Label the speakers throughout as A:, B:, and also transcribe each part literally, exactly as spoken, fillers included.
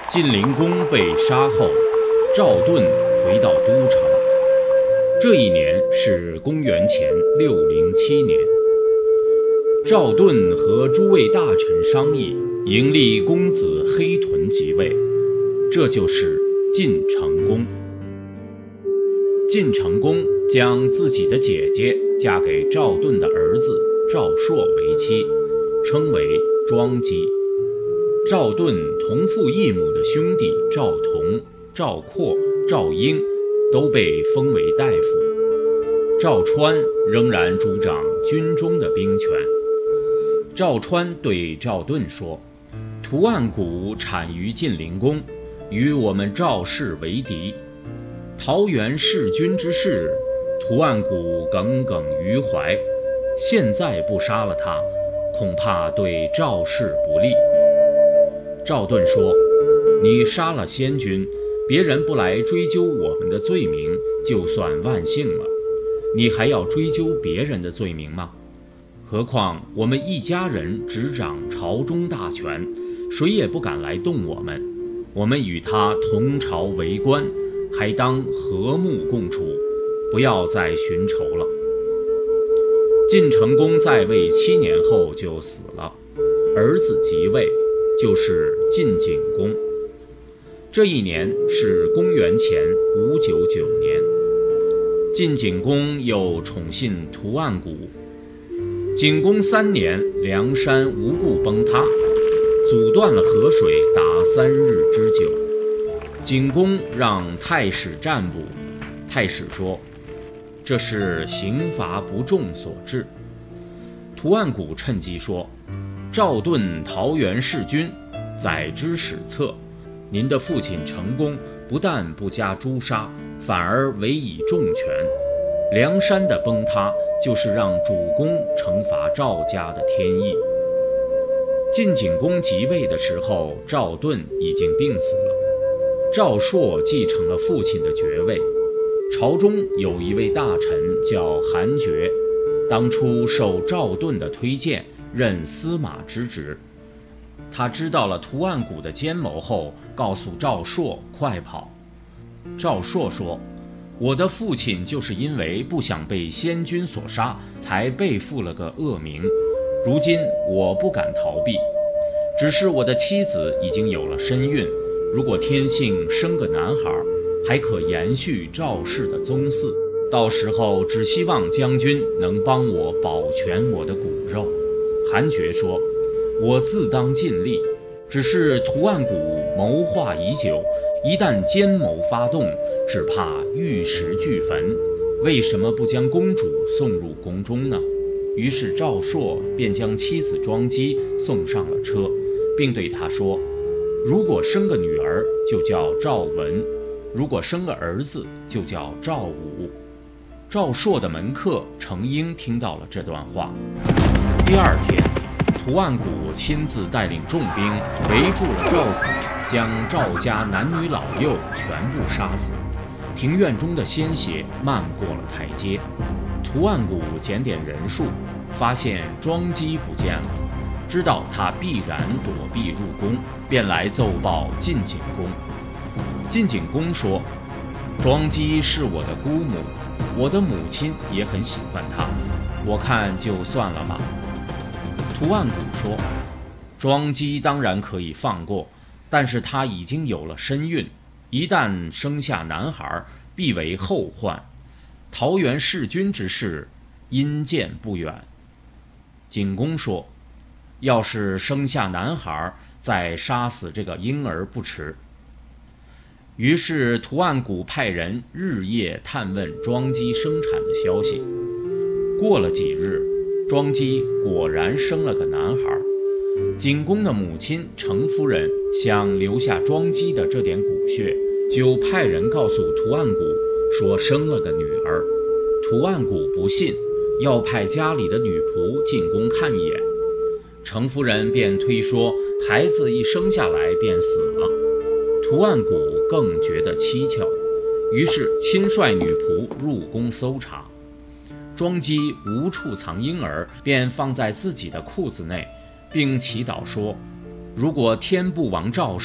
A: 晋灵公被杀后，赵盾回到都城。这一年是公元前六零七年。赵盾和诸位大臣商议，迎立公子黑豚即位，这就是晋成公。晋成公将自己的姐姐嫁给赵盾的儿子赵朔为妻，称为庄姬。赵盾同父异母的兄弟赵同、赵括、赵婴都被封为大夫。赵川仍然主掌军中的兵权。赵川对赵盾说：图案谷产于晋灵公，与我们赵氏为敌。桃园弑君之事，图案谷耿耿于怀，现在不杀了他，恐怕对赵氏不利。赵盾说：你杀了先君，别人不来追究我们的罪名，就算万幸了，你还要追究别人的罪名吗？何况我们一家人执掌朝中大权，谁也不敢来动我们，我们与他同朝为官，还当和睦共处，不要再寻仇了。晋成公在位七年后就死了，儿子即位，就是晋景公。这一年是公元前五九九年。晋景公又宠信图案谷。景公三年，梁山无故崩塌，阻断了河水达三日之久。景公让太史占卜，太史说这是刑罚不重所致。图案谷趁机说：赵盾桃园弑君，载之史册。您的父亲成公不但不加诛杀，反而委以重权。梁山的崩塌，就是让主公惩罚赵家的天意。晋景公即位的时候，赵盾已经病死了，赵朔继承了父亲的爵位。朝中有一位大臣叫韩厥，当初受赵盾的推荐，任司马之职。他知道了图案谷的奸谋后，告诉赵朔快跑。赵朔说：我的父亲就是因为不想被先君所杀，才背负了个恶名。如今我不敢逃避，只是我的妻子已经有了身孕，如果天幸生个男孩，还可延续赵氏的宗嗣。到时候只希望将军能帮我保全我的骨肉。韩厥说：我自当尽力，只是图案谷谋划已久，一旦奸谋发动，只怕玉石俱焚，为什么不将公主送入宫中呢？于是赵朔便将妻子庄姬送上了车，并对她说：如果生个女儿，就叫赵文；如果生个儿子，就叫赵武。赵朔的门客程婴听到了这段话。第二天，图案谷亲自带领重兵围住了赵府，将赵家男女老幼全部杀死。庭院中的鲜血漫过了台阶。图案谷检点人数，发现庄姬不见了，知道他必然躲避入宫，便来奏报晋景公。晋景公说：庄姬是我的姑母，我的母亲也很喜欢她，我看就算了吧。图案谷说：庄姬当然可以放过，但是她已经有了身孕，一旦生下男孩，必为后患。桃园弑君之事，因见不远。景公说：要是生下男孩，再杀死这个婴儿不迟。于是图案谷派人日夜探问庄姬生产的消息。过了几日，庄姬果然生了个男孩。景公的母亲程夫人想留下庄姬的这点骨血，就派人告诉图案谷说生了个女儿。图案谷不信，要派家里的女仆进宫看一眼。程夫人便推说孩子一生下来便死了。图案谷更觉得蹊跷，于是亲率女仆入宫搜查。庄姬无处藏婴儿，便放在自己的裤子内，并祈祷说：如果天不亡赵氏，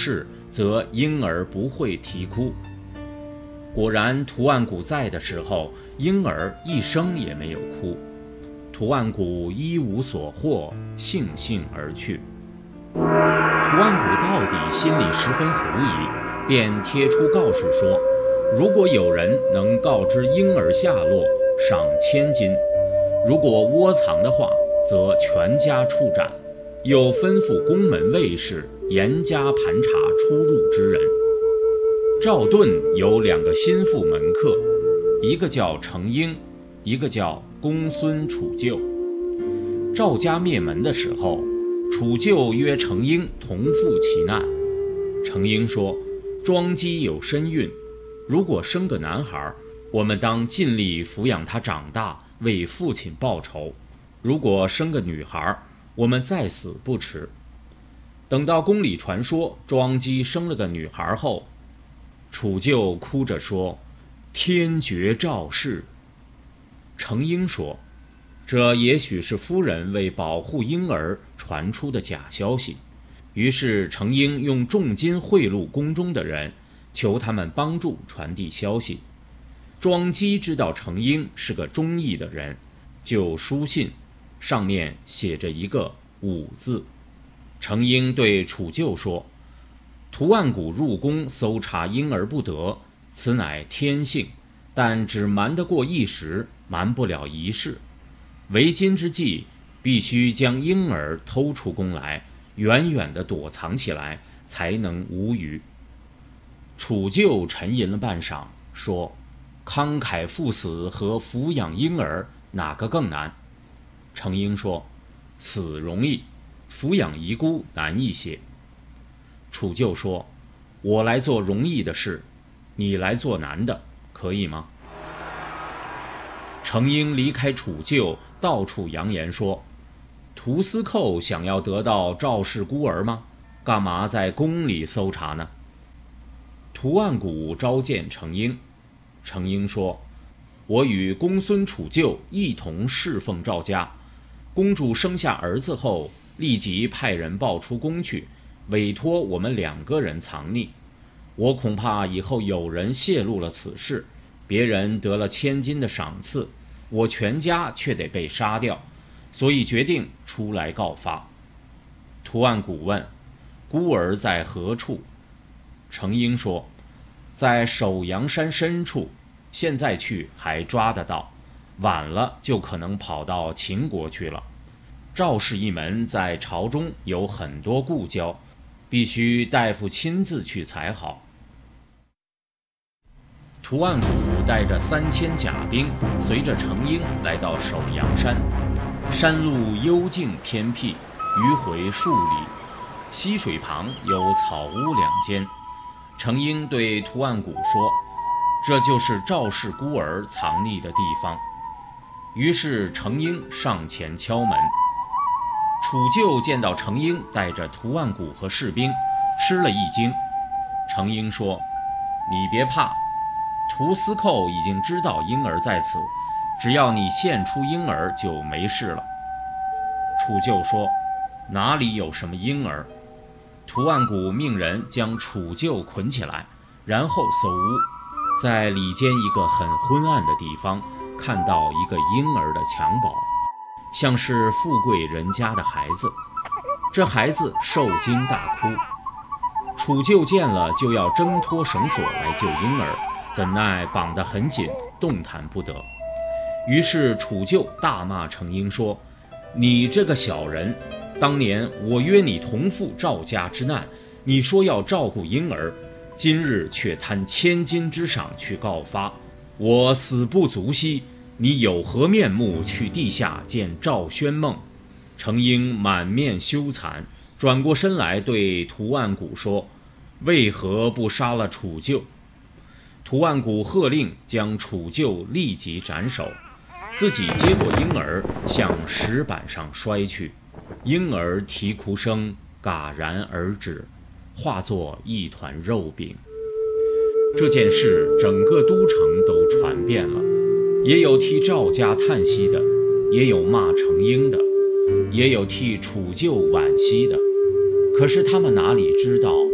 A: 则婴儿不会啼哭。果然，涂万古在的时候，婴儿一声也没有哭。涂万古一无所获，悻悻而去。涂万古到底心里十分狐疑，便贴出告示说，如果有人能告知婴儿下落，赏千金；如果窝藏的话，则全家处斩。又吩咐宫门卫士严加盘查出入之人。赵盾有两个心腹门客，一个叫程婴，一个叫公孙楚旧。赵家灭门的时候，楚旧约程婴同赴其难。程婴说，庄姬有身孕，如果生个男孩，我们当尽力抚养他长大，为父亲报仇；如果生个女孩，我们再死不迟。等到宫里传说庄姬生了个女孩后，楚旧哭着说，天绝赵氏。程婴说，这也许是夫人为保护婴儿传出的假消息。于是程婴用重金贿赂宫中的人，求他们帮助传递消息。庄姬知道程婴是个忠义的人，就书信，上面写着一个武字。程婴对楚旧说，涂万古入宫搜查婴儿不得，此乃天性，但只瞒得过一时，瞒不了一世。为今之计，必须将婴儿偷出宫来，远远地躲藏起来，才能无虞。楚旧沉吟了半晌，说，慷慨赴死和抚养婴儿，哪个更难？程婴说，死容易，抚养遗孤难一些。楚旧说，我来做容易的事，你来做难的，可以吗？程婴离开楚旧，到处扬言说，屠司寇想要得到赵氏孤儿吗？干嘛在宫里搜查呢？涂万古召见程婴，程婴说，我与公孙楚旧一同侍奉赵家，公主生下儿子后，立即派人报出宫去，委托我们两个人藏匿。我恐怕以后有人泄露了此事，别人得了千金的赏赐，我全家却得被杀掉，所以决定出来告发。涂万古问，孤儿在何处？程婴说，在首阳山深处，现在去还抓得到，晚了就可能跑到秦国去了。赵氏一门在朝中有很多故交，必须大夫亲自去才好。涂万古带着三千甲兵，随着程婴来到首阳山。山路幽静偏僻，迂回数里，溪水旁有草屋两间。程婴对涂万古说，这就是赵氏孤儿藏匿的地方。于是程婴上前敲门。楚旧见到程婴带着涂万古和士兵，吃了一惊。程婴说，你别怕，屠司寇已经知道婴儿在此，只要你献出婴儿就没事了。楚旧说，哪里有什么婴儿？涂万古命人将楚旧捆起来，然后搜屋，在里间一个很昏暗的地方，看到一个婴儿的襁褓，像是富贵人家的孩子。这孩子受惊大哭，楚旧见了就要挣脱绳索来救婴儿，怎奈绑得很紧，动弹不得。于是楚旧大骂程婴说，你这个小人，当年我约你同赴赵家之难，你说要照顾婴儿，今日却贪千金之赏去告发，我死不足惜，你有何面目去地下见赵宣梦？程婴满面羞惭，转过身来对涂万古说，为何不杀了楚旧？涂万古喝令将楚旧立即斩首，自己接过婴儿向石板上摔去，婴儿啼哭声戛然而止，化作一团肉饼。这件事整个都城都传遍了，也有替赵家叹息的，也有骂程婴的，也有替楚旧惋惜的。可是他们哪里知道，涂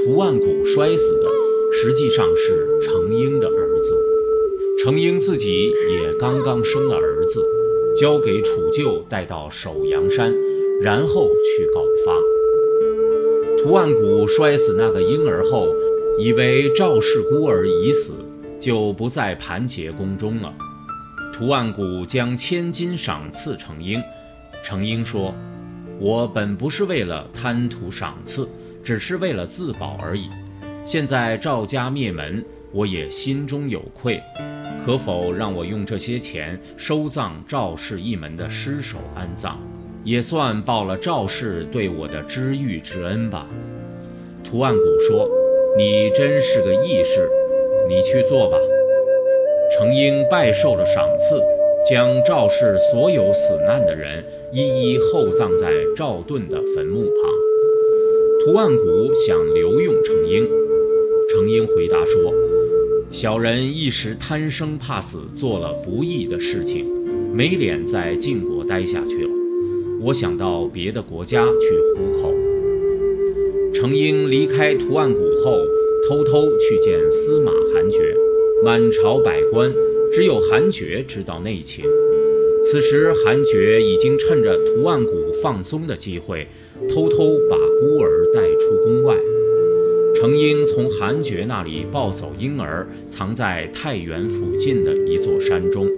A: 涂万古摔死的实际上是程婴的儿子。程婴自己也刚刚生了儿子，交给楚臼带到首阳山，然后去告发。涂万古摔死那个婴儿后，以为赵氏孤儿已死，就不再盘结宫中了。涂万古将千金赏赐程婴，程婴说：“我本不是为了贪图赏赐，只是为了自保而已。现在赵家灭门，我也心中有愧，可否让我用这些钱收葬赵氏一门的尸首安葬，也算报了赵氏对我的知遇之恩吧。”涂万古说：“你真是个义士，你去做吧。”程婴拜受了赏赐，将赵氏所有死难的人一一厚葬在赵盾的坟墓旁。涂万古想留用程婴，程婴回答说：“小人一时贪生怕死，做了不义的事情，没脸在晋国待下去了。我想到别的国家去糊口。”程婴离开涂万古后，偷偷去见司马韩厥。满朝百官只有韩厥知道内情。此时韩厥已经趁着涂万古放松的机会，偷偷把孤儿带出宫外。程婴从韩厥那里抱走婴儿，藏在太原附近的一座山中。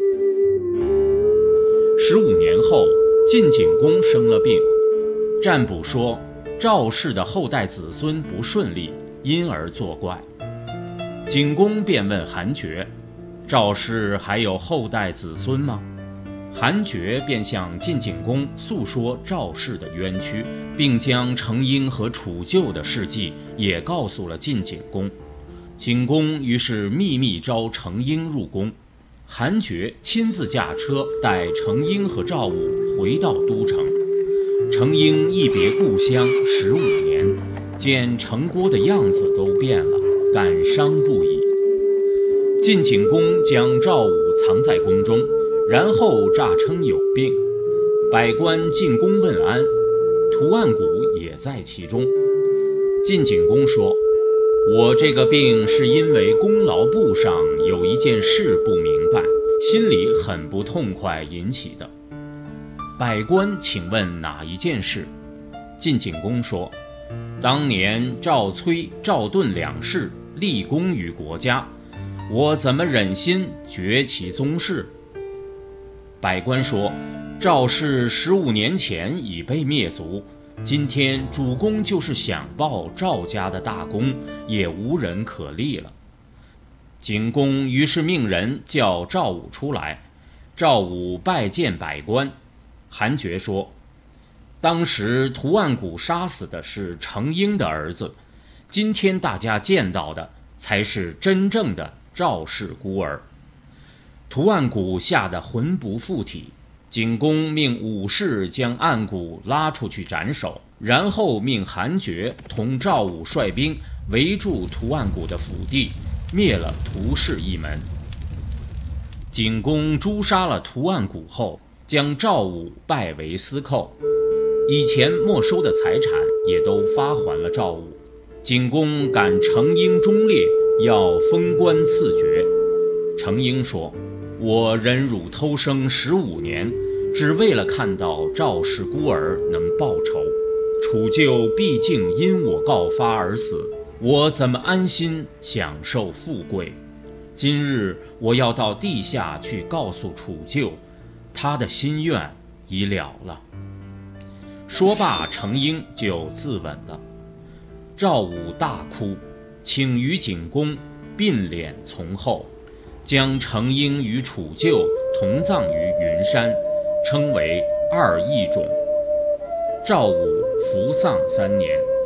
A: 十五年后，晋景公生了病，占卜说赵氏的后代子孙不顺利，因而作怪。景公便问韩厥：“赵氏还有后代子孙吗？”韩厥便向晋景公诉说赵氏的冤屈，并将程婴和楚臼的事迹也告诉了晋景公。景公于是秘密召程婴入宫，韩厥亲自驾车带程婴和赵武回到都城。程婴一别故乡十五年，见程郭的样子都变了，感伤不已。晋景公将赵武藏在宫中，然后诈称有病，百官进宫问安，涂万古也在其中。晋景公说：“我这个病是因为功劳簿上有一件事不明白，心里很不痛快引起的。”百官请问哪一件事？晋景公说：“当年赵崔、赵盾两世立功于国家，我怎么忍心绝其宗室？”百官说：“赵氏十五年前已被灭族，今天主公就是想报赵家的大功，也无人可立了。”景公于是命人叫赵武出来，赵武拜见百官。韩厥说：“当时涂万古杀死的是程婴的儿子，今天大家见到的才是真正的赵氏孤儿。”涂万古吓得魂不附体，景公命武士将案骨拉出去斩首，然后命韩厥同赵武率兵围住涂万古的府邸，灭了涂氏一门。景公诛杀了涂万古后，将赵武拜为司寇，以前没收的财产也都发还了赵武。景公感程婴忠烈，要封官赐爵。程婴说：“我忍辱偷生十五年，只为了看到赵氏孤儿能报仇。楚臼毕竟因我告发而死，我怎么安心享受富贵？今日我要到地下去告诉楚臼，他的心愿已了了。”说罢，程婴就自刎了。赵武大哭，请于景公并敛从后，将程婴与楚臼同葬于云山，称为二义冢。赵武服丧三年。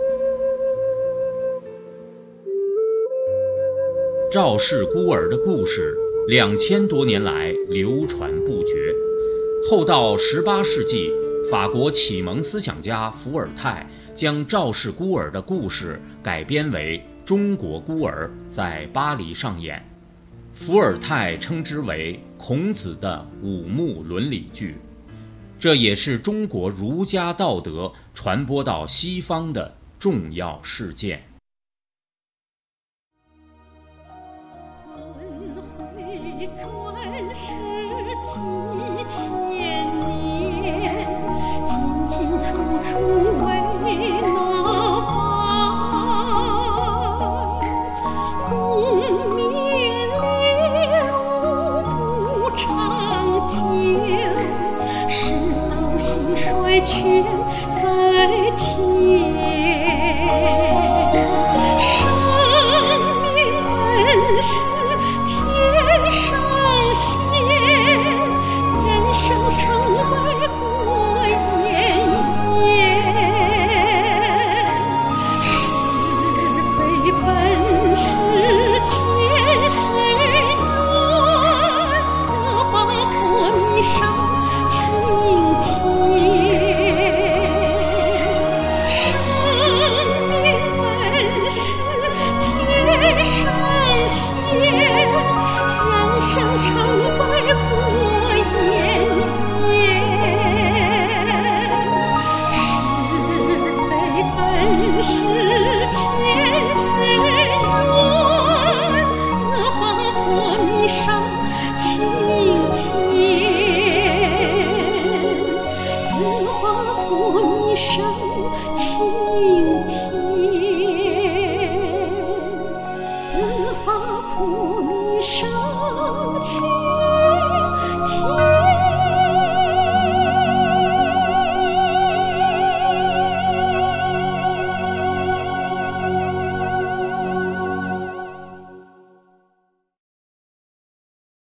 A: 赵氏孤儿的故事，两千多年来流传不绝。后到十八世纪，法国启蒙思想家伏尔泰将赵氏孤儿的故事改编为《中国孤儿》，在巴黎上演。伏尔泰称之为孔子的五幕伦理剧，这也是中国儒家道德传播到西方的重要事件。